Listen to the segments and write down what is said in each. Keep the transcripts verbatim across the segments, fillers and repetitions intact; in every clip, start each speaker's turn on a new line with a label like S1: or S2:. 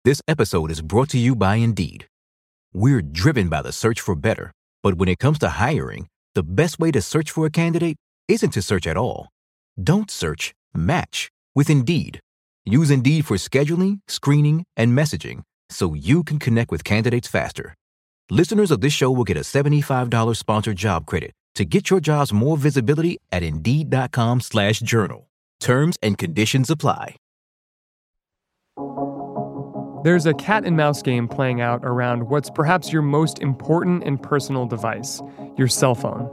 S1: This episode is brought to you by Indeed. We're driven by the search for better, but when it comes to hiring, the best way to search for a candidate isn't to search at all. Don't search, match with Indeed. Use Indeed for scheduling, screening, and messaging so you can connect with candidates faster. Listeners of this show will get a seventy-five dollars sponsored job credit to get your jobs more visibility at Indeed.com slash journal. Terms and conditions apply.
S2: There's a cat and mouse game playing out around what's perhaps your most important and personal device, your cell phone.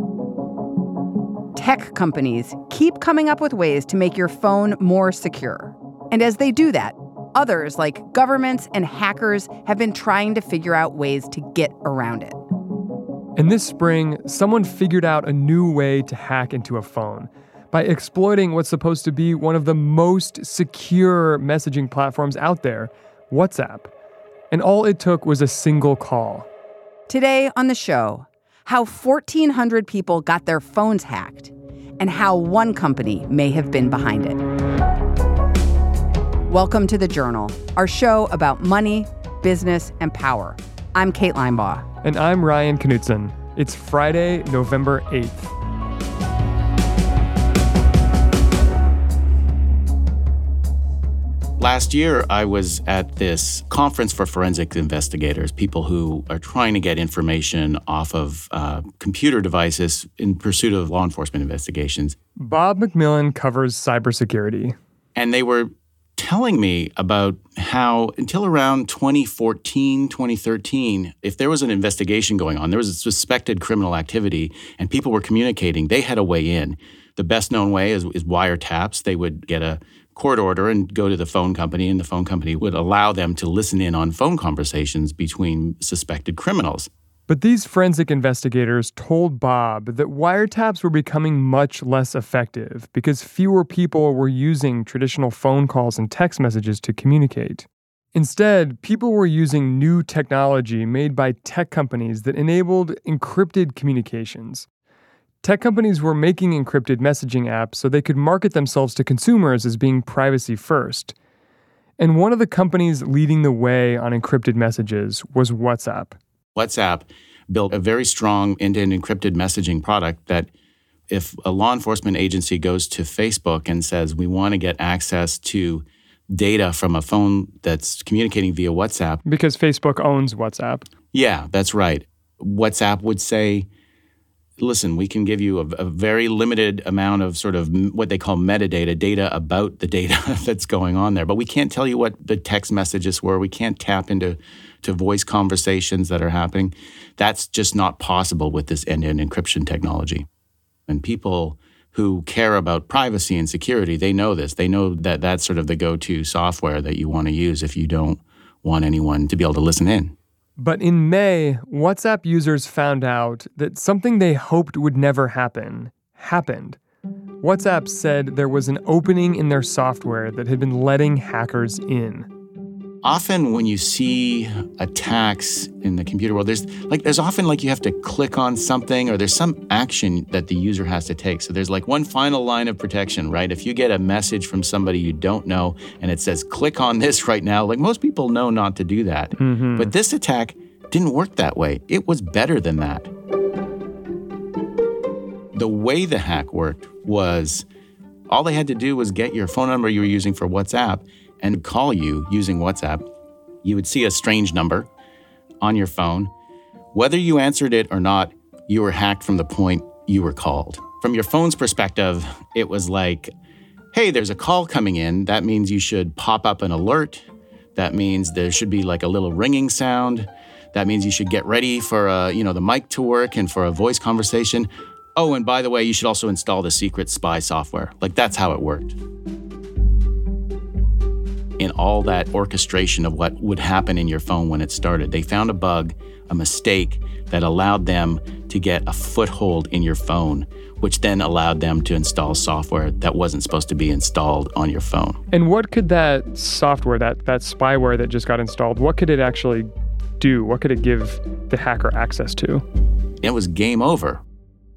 S3: Tech companies keep coming up with ways to make your phone more secure. And as they do that, others, like governments and hackers, have been trying to figure out ways to get around it.
S2: And this spring, someone figured out a new way to hack into a phone by exploiting what's supposed to be one of the most secure messaging platforms out there, WhatsApp. And all it took was a single call.
S3: Today on the show, how fourteen hundred people got their phones hacked and how one company may have been behind it. Welcome to The Journal, our show about money, business, and power. I'm Kate Linebaugh.
S2: And I'm Ryan Knutson. It's Friday, November eighth.
S4: Last year, I was at this conference for forensic investigators, people who are trying to get information off of uh, computer devices in pursuit of law enforcement investigations.
S2: Bob McMillan covers cybersecurity.
S4: And they were telling me about how until around twenty fourteen, twenty thirteen, if there was an investigation going on, there was a suspected criminal activity, and people were communicating, they had a way in. The best known way is, is wiretaps. They would get a court order and go to the phone company, and the phone company would allow them to listen in on phone conversations between suspected criminals.
S2: But these forensic investigators told Bob that wiretaps were becoming much less effective because fewer people were using traditional phone calls and text messages to communicate. Instead, people were using new technology made by tech companies that enabled encrypted communications. Tech companies were making encrypted messaging apps so they could market themselves to consumers as being privacy first. And one of the companies leading the way on encrypted messages was WhatsApp.
S4: WhatsApp built a very strong end-to-end encrypted messaging product that if a law enforcement agency goes to Facebook and says, we want to get access to data from a phone that's communicating via WhatsApp.
S2: Because Facebook owns WhatsApp.
S4: Yeah, that's right. WhatsApp would say, listen, we can give you a, a very limited amount of sort of what they call metadata, data about the data that's going on there. But we can't tell you what the text messages were. We can't tap into to voice conversations that are happening. That's just not possible with this end-to-end encryption technology. And people who care about privacy and security, they know this. They know that that's sort of the go-to software that you want to use if you don't want anyone to be able to listen in.
S2: But in May, WhatsApp users found out that something they hoped would never happen, happened. WhatsApp said there was an opening in their software that had been letting hackers in.
S4: Often when you see attacks in the computer world, there's like there's often like you have to click on something or there's some action that the user has to take. So there's like one final line of protection, right? If you get a message from somebody you don't know and it says, click on this right now, like most people know not to do that.
S2: Mm-hmm.
S4: But this attack didn't work that way. It was better than that. The way the hack worked was all they had to do was get your phone number you were using for WhatsApp and call you using WhatsApp. You would see a strange number on your phone. Whether you answered it or not, you were hacked from the point you were called. From your phone's perspective, it was like, hey, there's a call coming in. That means you should pop up an alert. That means there should be like a little ringing sound. That means you should get ready for uh, you know, the mic to work and for a voice conversation. Oh, and by the way, you should also install the secret spy software. Like that's how it worked. In all that orchestration of what would happen in your phone when it started, they found a bug, a mistake that allowed them to get a foothold in your phone, which then allowed them to install software that wasn't supposed to be installed on your phone.
S2: And what could that software, that that spyware that just got installed, what could it actually do? What could it give the hacker access to?
S4: It was game over.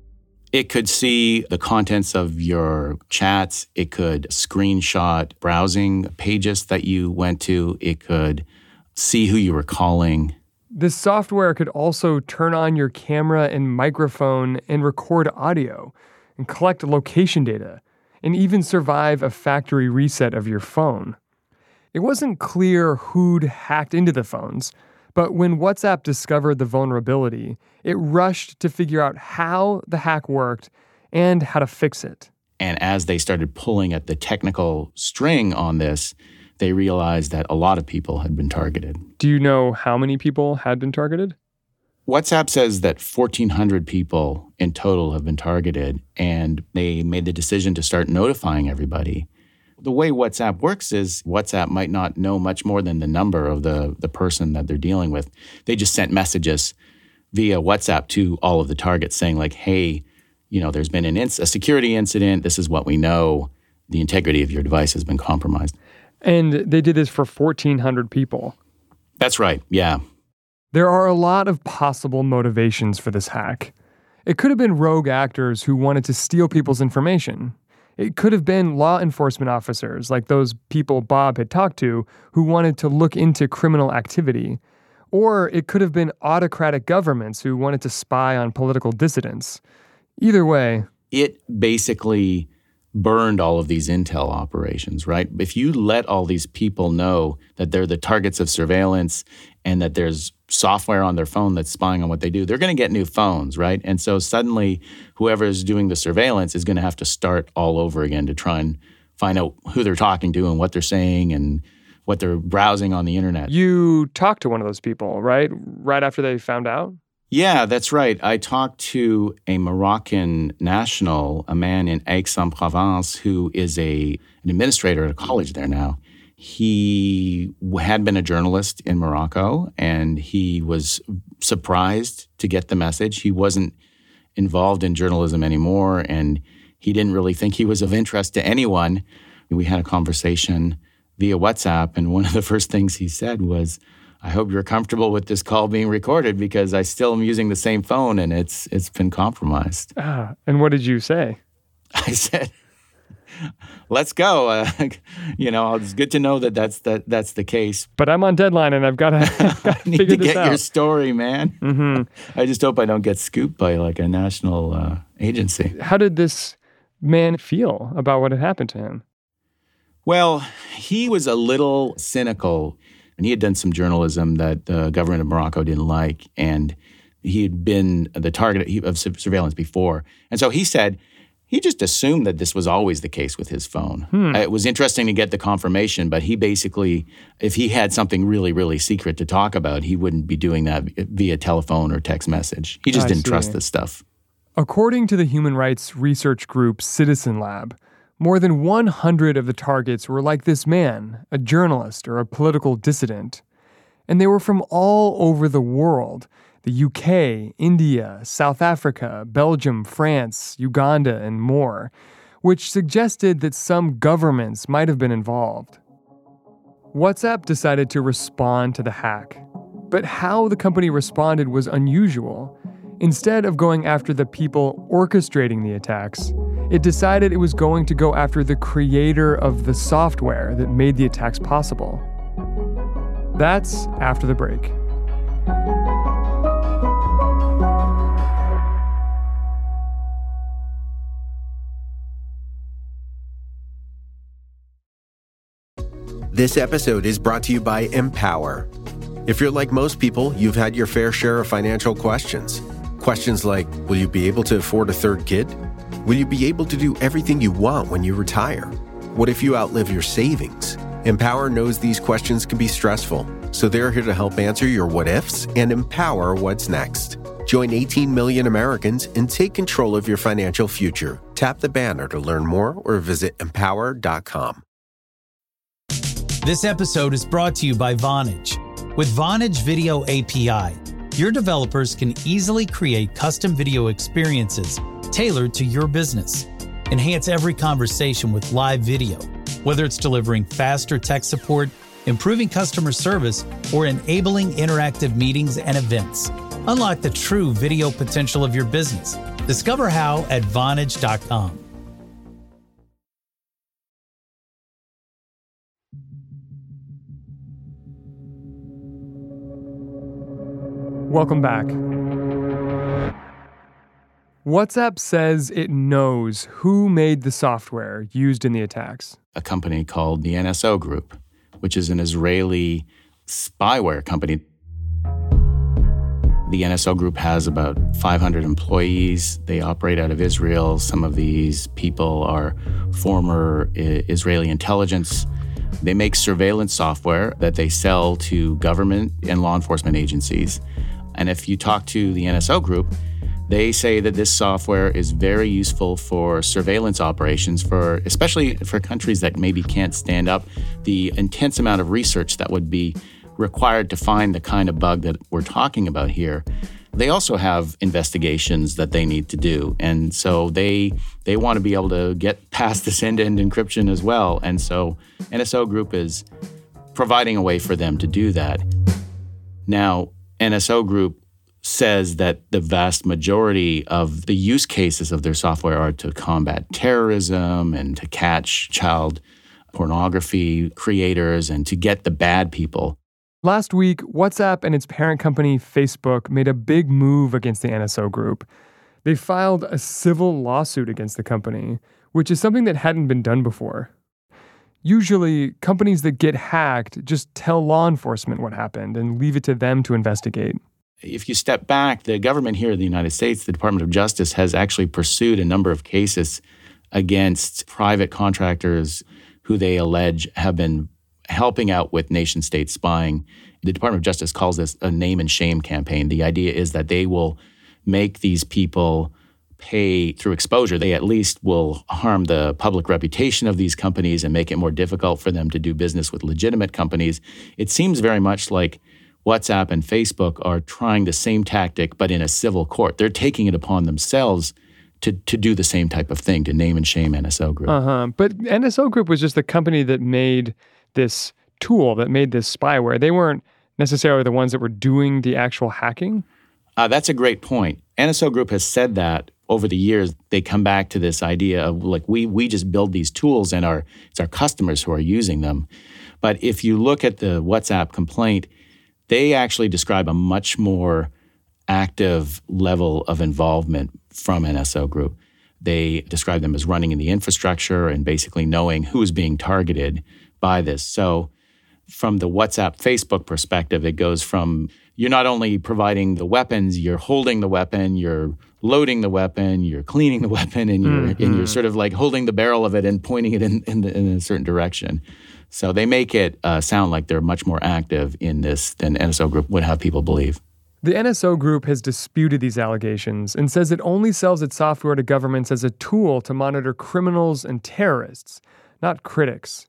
S4: It could see the contents of your chats. It could screenshot browsing pages that you went to. It could see who you were calling.
S2: This software could also turn on your camera and microphone and record audio and collect location data and even survive a factory reset of your phone. It wasn't clear who'd hacked into the phones, but when WhatsApp discovered the vulnerability, it rushed to figure out how the hack worked and how to fix it.
S4: And as they started pulling at the technical string on this, they realized that a lot of people had been targeted.
S2: Do you know how many people had been targeted?
S4: WhatsApp says that fourteen hundred people in total have been targeted, and they made the decision to start notifying everybody. The way WhatsApp works is WhatsApp might not know much more than the number of the, the person that they're dealing with. They just sent messages via WhatsApp to all of the targets saying like, hey, you know, there's been an inc- a security incident. This is what we know. The integrity of your device has been compromised.
S2: And they did this for fourteen hundred people.
S4: That's right, yeah.
S2: There are a lot of possible motivations for this hack. It could have been rogue actors who wanted to steal people's information. It could have been law enforcement officers, like those people Bob had talked to, who wanted to look into criminal activity. Or it could have been autocratic governments who wanted to spy on political dissidents. Either way,
S4: it basically burned all of these intel operations, right? If you let all these people know that they're the targets of surveillance and that there's software on their phone that's spying on what they do, they're going to get new phones, right? And so suddenly whoever is doing the surveillance is going to have to start all over again to try and find out who they're talking to and what they're saying and what they're browsing on the internet.
S2: You talked to one of those people, right? Right after they found out?
S4: Yeah, that's right. I talked to a Moroccan national, a man in Aix-en-Provence, who is a an administrator at a college there now. He had been a journalist in Morocco, and he was surprised to get the message. He wasn't involved in journalism anymore, and he didn't really think he was of interest to anyone. We had a conversation via WhatsApp, and one of the first things he said was, I hope you're comfortable with this call being recorded because I still am using the same phone and it's it's been compromised.
S2: Ah, and what did you say?
S4: I said, let's go. Uh, you know, it's good to know that that's, that, that's the case.
S2: But I'm on deadline and I've got to
S4: I need
S2: figure
S4: to
S2: this
S4: get
S2: out.
S4: your story, man.
S2: Mm-hmm.
S4: I just hope I don't get scooped by like a national uh, agency.
S2: How did this man feel about what had happened to him?
S4: Well, he was a little cynical. And he had done some journalism that the government of Morocco didn't like, and he had been the target of surveillance before. And so he said he just assumed that this was always the case with his phone. Hmm. It was interesting to get the confirmation, but he basically, if he had something really, really secret to talk about, he wouldn't be doing that via telephone or text message. He just
S2: I
S4: didn't
S2: see.
S4: trust this stuff.
S2: According to the human rights research group Citizen Lab, more than one hundred of the targets were like this man, a journalist or a political dissident. And they were from all over the world, the U K, India, South Africa, Belgium, France, Uganda, and more, which suggested that some governments might have been involved. WhatsApp decided to respond to the hack, but how the company responded was unusual. Instead of going after the people orchestrating the attacks, it decided it was going to go after the creator of the software that made the attacks possible. That's after the break.
S5: This episode is brought to you by Empower. If you're like most people, you've had your fair share of financial questions. Questions like, will you be able to afford a third kid? Will you be able to do everything you want when you retire? What if you outlive your savings? Empower knows these questions can be stressful, so they're here to help answer your what ifs and empower what's next. Join eighteen million Americans and take control of your financial future. Tap the banner to learn more or visit empower dot com.
S6: This episode is brought to you by Vonage. With Vonage Video A P I, your developers can easily create custom video experiences tailored to your business. Enhance every conversation with live video, whether it's delivering faster tech support, improving customer service, or enabling interactive meetings and events. Unlock the true video potential of your business. Discover how at Vonage dot com.
S2: Welcome back. WhatsApp says it knows who made the software used in the attacks.
S4: A company called the N S O Group, which is an Israeli spyware company. The N S O Group has about five hundred employees. They operate out of Israel. Some of these people are former I- Israeli intelligence. They make surveillance software that they sell to government and law enforcement agencies. And if you talk to the N S O Group, they say that this software is very useful for surveillance operations, for especially for countries that maybe can't stand up the intense amount of research that would be required to find the kind of bug that we're talking about here. They also have investigations that they need to do. And so they they want to be able to get past this end-to-end encryption as well. And so N S O Group is providing a way for them to do that. Now, N S O Group says that the vast majority of the use cases of their software are to combat terrorism and to catch child pornography creators and to get the bad people.
S2: Last week, WhatsApp and its parent company, Facebook, made a big move against the N S O Group. They filed a civil lawsuit against the company, which is something that hadn't been done before. Usually, companies that get hacked just tell law enforcement what happened and leave it to them to investigate.
S4: If you step back, the government here in the United States, the Department of Justice, has actually pursued a number of cases against private contractors who they allege have been helping out with nation-state spying. The Department of Justice calls this a name and shame campaign. The idea is that they will make these people pay through exposure. They at least will harm the public reputation of these companies and make it more difficult for them to do business with legitimate companies. It seems very much like WhatsApp and Facebook are trying the same tactic, but in a civil court. They're taking it upon themselves to, to do the same type of thing, to name and shame N S O Group.
S2: Uh-huh. But N S O Group was just the company that made this tool, that made this spyware. They weren't necessarily the ones that were doing the actual hacking?
S4: Uh, that's a great point. N S O Group has said that over the years. They come back to this idea of like, we we just build these tools and our it's our customers who are using them. But if you look at the WhatsApp complaint, they actually describe a much more active level of involvement from N S O Group. They describe them as running in the infrastructure and basically knowing who is being targeted by this. So from the WhatsApp Facebook perspective, it goes from you're not only providing the weapons, you're holding the weapon, you're loading the weapon, you're cleaning the weapon, and you're mm-hmm. and you're sort of like holding the barrel of it and pointing it in, in, the, in a certain direction. So they make it uh, sound like they're much more active in this than N S O Group would have people believe.
S2: The N S O Group has disputed these allegations and says it only sells its software to governments as a tool to monitor criminals and terrorists, not critics.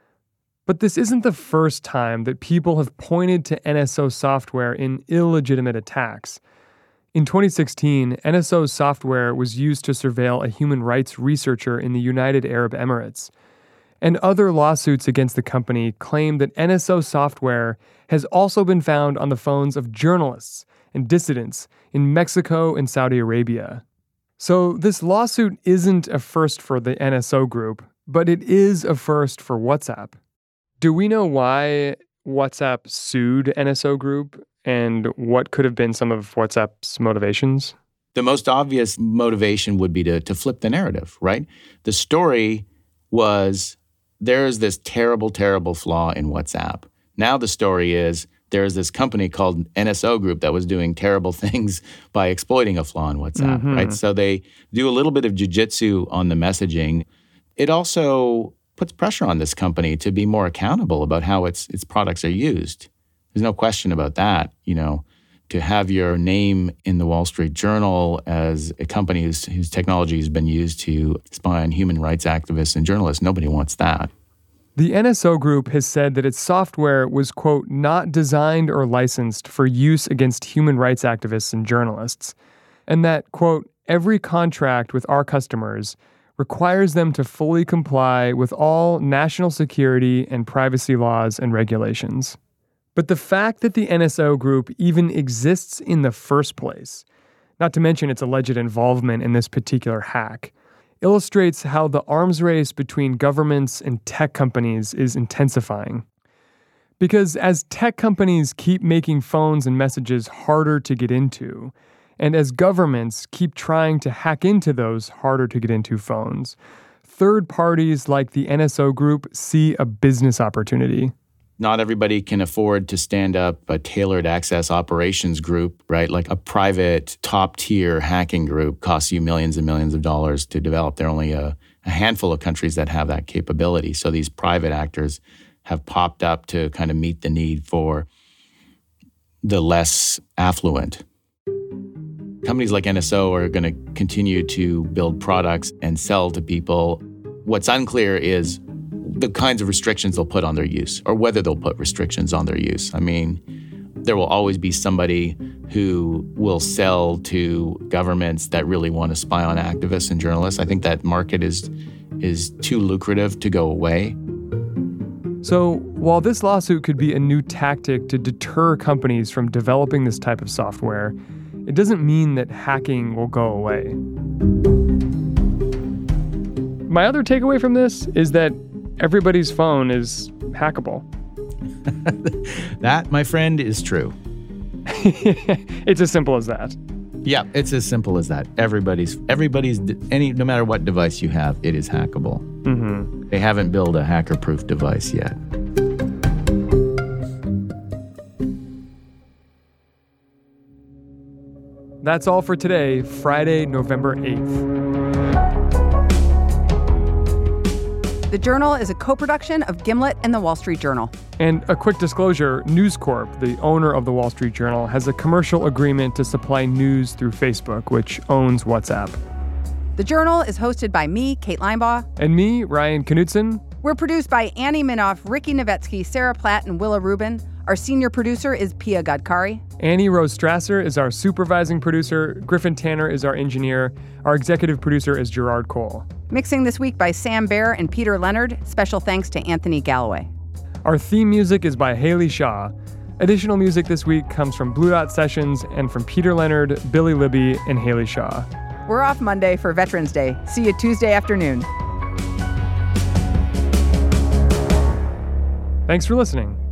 S2: But this isn't the first time that people have pointed to N S O software in illegitimate attacks. In twenty sixteen, N S O software was used to surveil a human rights researcher in the United Arab Emirates. And other lawsuits against the company claim that N S O software has also been found on the phones of journalists and dissidents in Mexico and Saudi Arabia. So this lawsuit isn't a first for the N S O Group, but it is a first for WhatsApp. Do we know why WhatsApp sued N S O Group and what could have been some of WhatsApp's motivations?
S4: The most obvious motivation would be to, to flip the narrative, right? The story was there is this terrible, terrible flaw in WhatsApp. Now the story is there's this company called N S O Group that was doing terrible things by exploiting a flaw in WhatsApp, mm-hmm. right? So they do a little bit of jujitsu on the messaging. It also puts pressure on this company to be more accountable about how its its products are used. There's no question about that. You know, to have your name in the Wall Street Journal as a company whose, whose technology has been used to spy on human rights activists and journalists, nobody wants that.
S2: The N S O Group has said that its software was, quote, not designed or licensed for use against human rights activists and journalists, and that, quote, every contract with our customers requires them to fully comply with all national security and privacy laws and regulations. But the fact that the N S O group even exists in the first place, not to mention its alleged involvement in this particular hack, illustrates how the arms race between governments and tech companies is intensifying. Because as tech companies keep making phones and messages harder to get into, and as governments keep trying to hack into those harder to get into phones, third parties like the N S O group see a business opportunity.
S4: Not everybody can afford to stand up a tailored access operations group, right? Like a private top-tier hacking group costs you millions and millions of dollars to develop. There are only a, a handful of countries that have that capability. So these private actors have popped up to kind of meet the need for the less affluent. Companies like N S O are going to continue to build products and sell to people. What's unclear is the kinds of restrictions they'll put on their use, or whether they'll put restrictions on their use. I mean, there will always be somebody who will sell to governments that really want to spy on activists and journalists. I think that market is is too lucrative to go away.
S2: So, while this lawsuit could be a new tactic to deter companies from developing this type of software, it doesn't mean that hacking will go away. My other takeaway from this is that everybody's phone is hackable.
S4: That, my friend, is true.
S2: It's as simple as that.
S4: Yeah, it's as simple as that. Everybody's, everybody's, any, no matter what device you have, it is hackable.
S2: Mm-hmm.
S4: They haven't built a hacker-proof device yet.
S2: That's all for today, Friday, November eighth.
S3: The Journal is a co-production of Gimlet and The Wall Street Journal.
S2: And a quick disclosure, News Corp, the owner of The Wall Street Journal, has a commercial agreement to supply news through Facebook, which owns WhatsApp.
S3: The Journal is hosted by me, Kate Linebaugh.
S2: And me, Ryan Knutson.
S3: We're produced by Annie Minoff, Ricky Novetsky, Sarah Platt, and Willa Rubin. Our senior producer is Pia Gadkari.
S2: Annie Rose Strasser is our supervising producer. Griffin Tanner is our engineer. Our executive producer is Gerard Cole.
S3: Mixing this week by Sam Baer and Peter Leonard. Special thanks to Anthony Galloway.
S2: Our theme music is by Haley Shaw. Additional music this week comes from Blue Dot Sessions and from Peter Leonard, Billy Libby, and Haley Shaw.
S3: We're off Monday for Veterans Day. See you Tuesday afternoon.
S2: Thanks for listening.